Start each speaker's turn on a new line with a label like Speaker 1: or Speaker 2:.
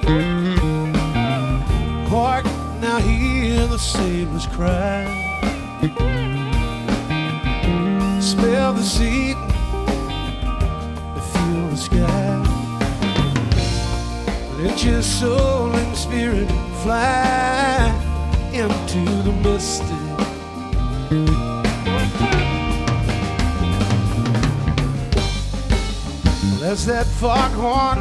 Speaker 1: Hark, now hear the sailors cry. Smell the sea, feel the sky. Let your soul and spirit fly into the mystic. As that foghorn